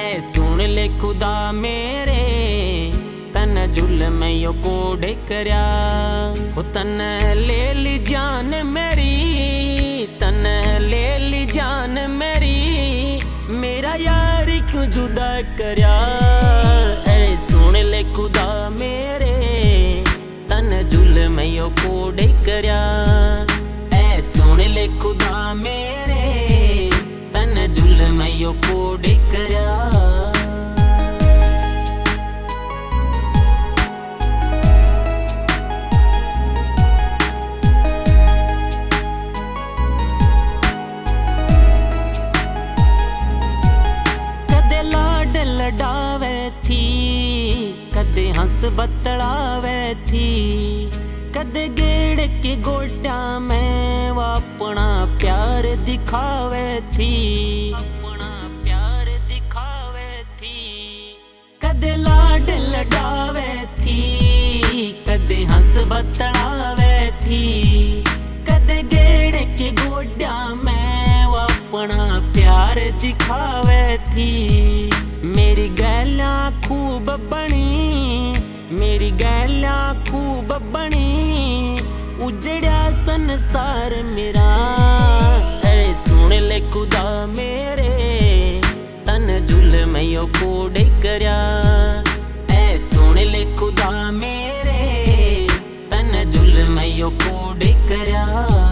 ऐ सुन ले खुदा मेरे तन जुल्म यो कोड़े करया ओ तन ले ली जान मेरी तन ले ली जान मेरी मेरा यार क्यों जुदा करया ऐ सुन ले खुदा मेरे तन जुल्म यो कोड़े करया ऐ सुन ले खुदा मेरे तन जुल्म यो कोड़े करया लडावे थी कदे हंस बतलावे थी कदे गेड़ के गोड्या में वो अपना प्यार दिखावे थी अपना प्यार दिखावे थी कदे लाड लडावे थी कदे हंस बतलावे थी कदे गेड़ के गोड्या में वो अपना प्यार दिखावे थी मेरी गैला खूब बनी मेरी गैला खूब बनी उजड़ा संसार मेरा ऐ सुन ले खुदा मेरे तन जुल्म यो कोड़े करया ऐ सुन ले खुदा मेरे तन जुल्म यो कोड़े करया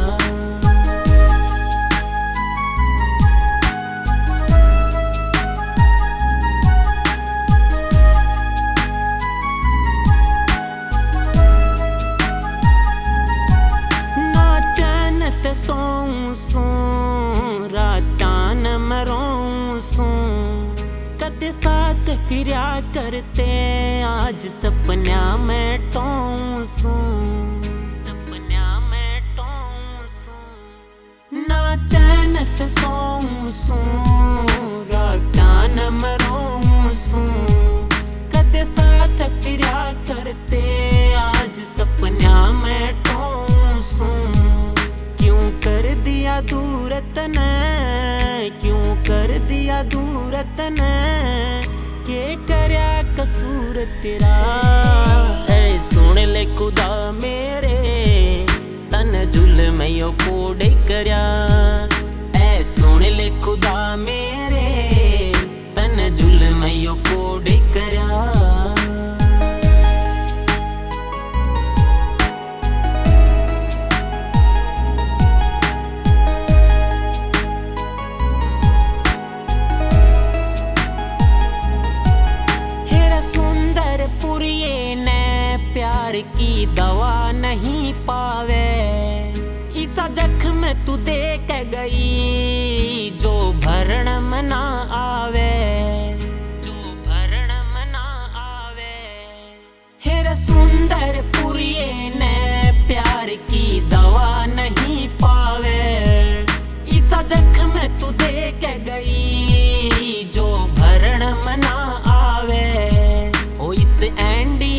सोऊं सूं रातां न मरों सूं कदे साथ फिरा करते आज सपना में टों सूं सपना में टों सूं ना चैन ते सोऊं सूं रातां न मरों सूं कदे साथ फिरा करते आज सपना में टों सूं क्यों कर दिया दूर तने क्यों कर दिया दूर तने के करया कसूर तेरा ऐ सुन ले खुदा मेरे तन जुल्म यो कोड़े करया ऐ सुन ले खुदा मेरे तन जुल्म यो कोड़े करया प्यार की दवा नहीं पावे इसा जख्म तू दे के गई जो भरण मना आवे जो भरण मना आवे हेरा सुंदर पुरिये ने प्यार की दवा नहीं पावे इसा जख्म तू दे के गई जो भरण मना आवे ओ इस एंडी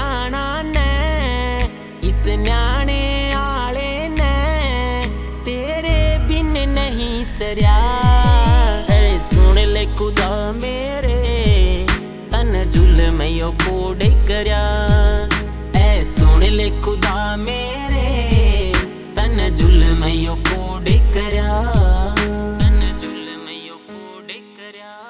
न्याणे आले ने तेरे बिन नहीं सरया ऐ सुन ले खुदा मेरे तन जुल्म यो कोड़े करया ऐ सुन ले खुदा मेरे तन जुल्म यो कोड़े करया तन जुल्म यो कोड़े करया।